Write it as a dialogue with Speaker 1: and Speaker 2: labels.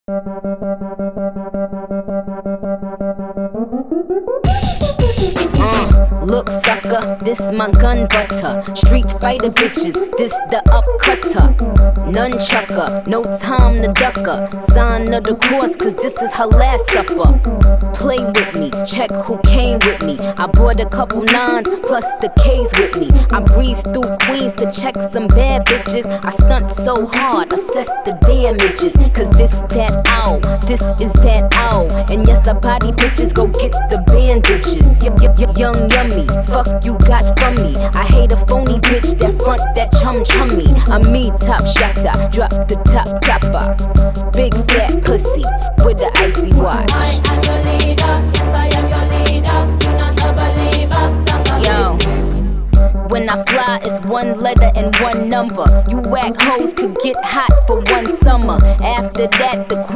Speaker 1: Look sucker, this my gun butter. Street fighter bitches, this the upcutter. Nunchucker, no time to ducker. Sign of the cross, cause this is her last supper. Play with me, check who came with me. I brought a couple nines, plus the K's with me. I breeze through Queens to check some bad bitches. I stunt so hard, assess the damages. Cause this that ow, this is that ow. And yes, I body bitches, go get the bandages. Young yummy, fuck you got from me. I hate a phony bitch that front that chummy. I'm me, top shatter, drop the top topper. Big fat pussy with the icy watch.
Speaker 2: I am your leader, yes I am your leader. You're not a believer.
Speaker 1: Yo, when I fly, it's one letter and one number. You whack hoes could get hot for one summer. After that, the